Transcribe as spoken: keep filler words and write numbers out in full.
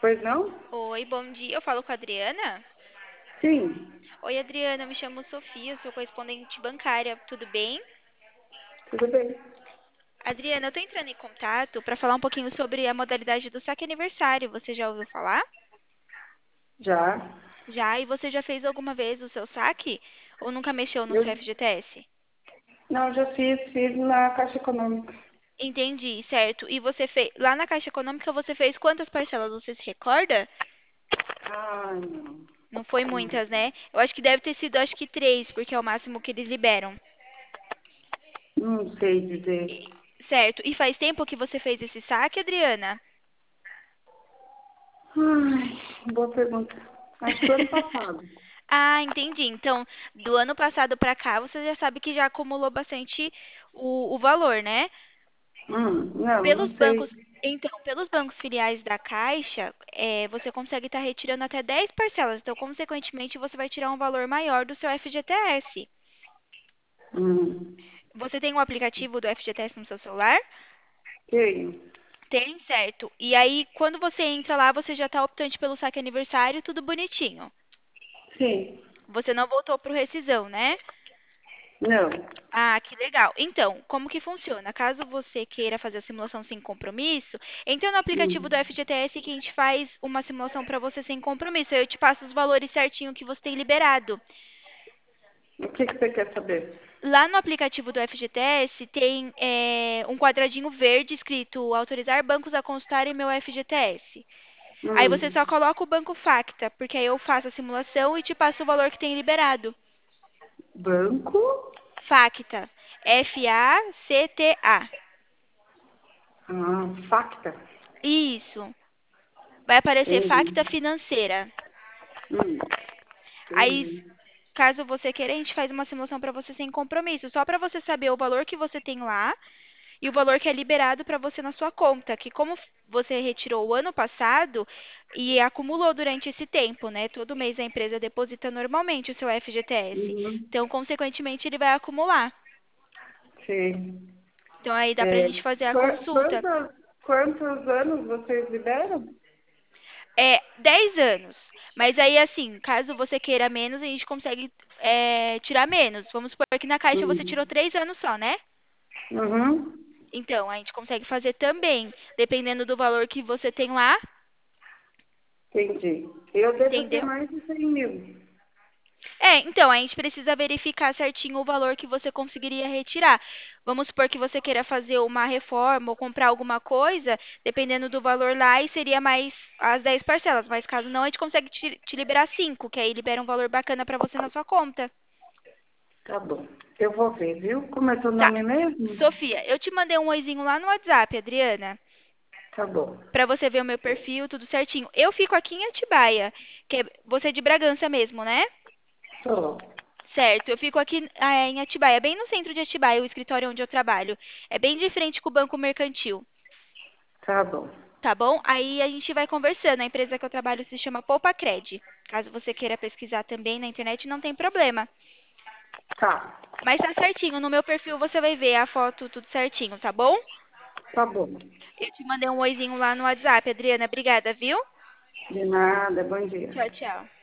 Pois não? Oi, bom dia. Eu falo com a Adriana? Sim, Oi, Adriana, eu me chamo Sofia, sou correspondente bancária. Tudo bem? tudo bem. Adriana, eu tô entrando em contato para falar um pouquinho sobre a modalidade do saque aniversário. Você já ouviu falar? Já. Já? E você já fez alguma vez o seu saque? Ou nunca mexeu no Eu, seu F G T S? não, já fiz, fiz na Caixa Econômica. Entendi, certo. E você fez. Lá na Caixa Econômica você fez quantas parcelas? Você se recorda? Ai, não. Não foi Não, muitas, né? Eu acho que deve ter sido, acho que três, porque é o máximo que eles liberam. não sei dizer. Certo. E faz tempo que você fez esse saque, Adriana? Ai, boa pergunta. Acho que o ano passado. Ah, entendi. Então, do ano passado para cá, você já sabe que já acumulou bastante o, o valor, né? Hum, não, Pelos não sei. bancos, então, pelos bancos filiais da Caixa, é, você consegue estar retirando até dez parcelas. Então, consequentemente, você vai tirar um valor maior do seu F G T S. Hum, Você tem o aplicativo do F G T S no seu celular? tenho. Tem, certo. E aí, quando você entra lá, você já está optante pelo saque aniversário, tudo bonitinho. Sim. Você não voltou para o rescisão, né? Não. Ah, que legal. Então, como que funciona? Caso você queira fazer a simulação sem compromisso, entra no aplicativo do Hum. F G T S que a gente faz uma simulação para você sem compromisso. Aí eu te passo os valores certinho que você tem liberado. O que que você quer saber? Lá no aplicativo do F G T S tem é, um quadradinho verde escrito autorizar bancos a consultarem meu F G T S. Aí você Hum. só coloca o banco Facta, porque aí eu faço a simulação e te passo o valor que tem liberado. Banco? Facta. F A C T A. Ah, Facta. Isso. Vai aparecer Entendi. Facta Financeira. Hum, Aí, entendi. caso você queira, a gente faz uma simulação para você sem compromisso, só para você saber o valor que você tem lá e o valor que é liberado para você na sua conta, que como você retirou o ano passado e acumulou durante esse tempo, né? Todo mês a empresa deposita normalmente o seu F G T S. Uhum. Então, consequentemente, ele vai acumular. Sim. Então, aí dá para a É, gente fazer a qua- consulta. quantos, quantos anos vocês liberam? É dez anos. Mas aí, assim, caso você queira menos, a gente consegue é, tirar menos. Vamos supor que na caixa você Hum. tirou três anos só, né? Uhum. Então, a gente consegue fazer também, dependendo do valor que você tem lá, Entendi. Eu devo ter entendeu? mais de cem mil. É, então, a gente precisa verificar certinho o valor que você conseguiria retirar. Vamos supor que você queira fazer uma reforma ou comprar alguma coisa, dependendo do valor lá, e seria mais as dez parcelas. Mas caso não, a gente consegue te, te liberar cinco, que aí libera um valor bacana para você na sua conta. Tá bom. Eu vou ver, viu? Como é seu Tá. nome mesmo? Sofia, eu te mandei um oizinho lá no WhatsApp, Adriana, Tá bom. pra você ver o meu perfil, tudo certinho. Eu fico aqui em Atibaia, que é, você é de Bragança mesmo, né? Tô. Certo, eu fico aqui ah, em Atibaia, bem no centro de Atibaia, o escritório onde eu trabalho. É bem de frente com o Banco Mercantil, Tá bom. tá bom? Aí a gente vai conversando. A empresa que eu trabalho se chama Poupacred. Caso você queira pesquisar também na internet, não tem problema. Tá. Mas tá certinho, no meu perfil você vai ver a foto tudo certinho, tá bom? Tá bom. Eu te mandei um oizinho lá no WhatsApp, Adriana. Obrigada, viu? De nada. Bom dia. Tchau, tchau.